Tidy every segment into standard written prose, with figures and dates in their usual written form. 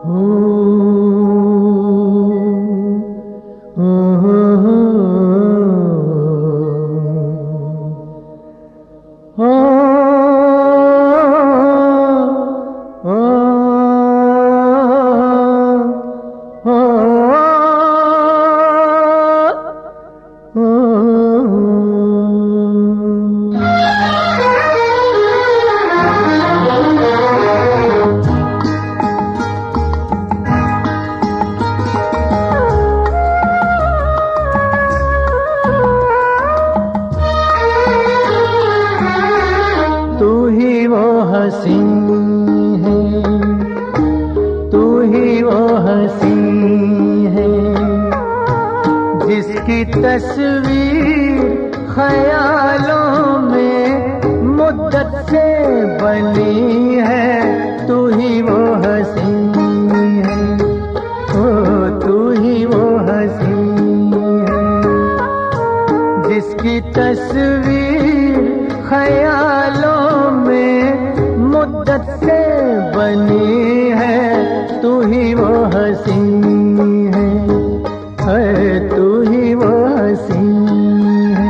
जिसकी तस्वीर ख्यालों में मुद्दत से बनी है, तू ही वो हसी है, ओ तू ही वो हसी है। जिसकी तस्वीर ख्यालों में मुद्दत से बनी है, तू ही वो हसी है, तू ही वो हसी है।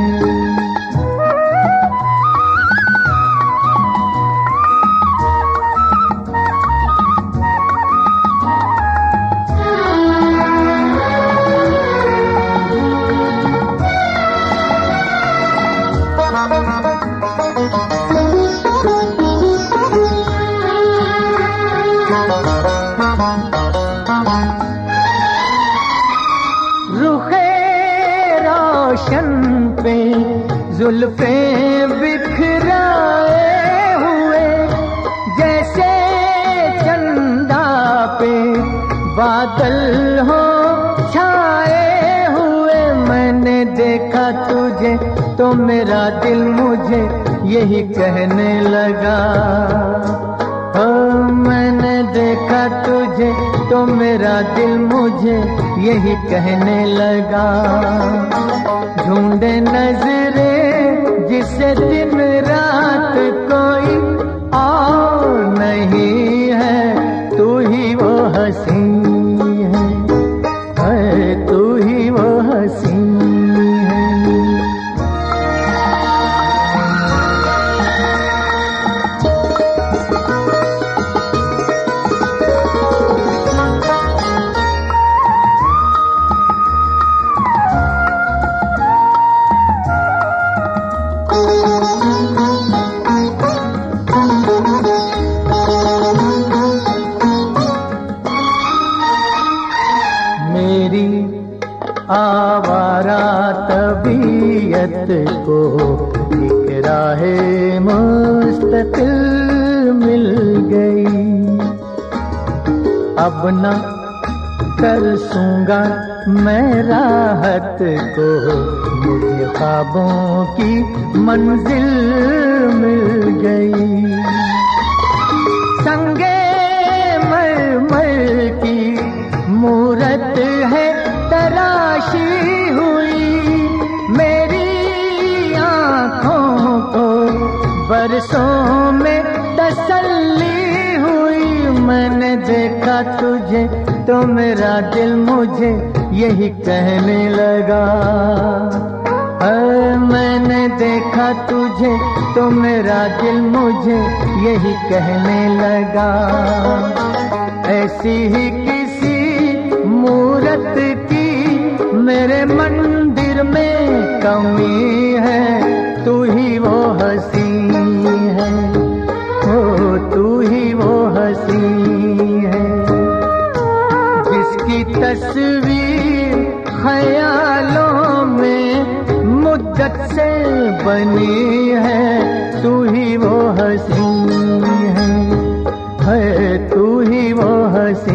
रुखे रोशन पे जुल्फे बिखराए हुए, जैसे चंदा पे बादल हो छाए हुए। मैंने देखा तुझे तो मेरा दिल मुझे यही कहने लगा, मैंने देखा तुझे तो मेरा दिल मुझे यही कहने लगा। ढूंढे नजरें जिसे दिन रात कोई और नहीं है, तू ही वो हसी है, तू ही वो हसी है। मेरी आवारा तबीयत को एक राहे मुस्तकिल मिल गई। अब न तरसूंगा मैं राहत को, मुझे ख्वाबों की मंजिल मिल गई। संगे मरमर की मूरत है तराशी हुई, मेरी आँखों को बरसों में तसल्ली हुई। मैंने देखा तुझे तो मेरा दिल मुझे यही कहने लगा, मैंने देखा तुझे तो मेरा दिल मुझे यही कहने लगा। ऐसी ही किसी मूरत की मेरे मंदिर में कमी है, तू ही वो हसी है, ओ तू ही वो हसी है। जिसकी तस्वीर ख्यालों में मुद्दत से बनी है, तू ही वो हसी है, तू ही वो हसी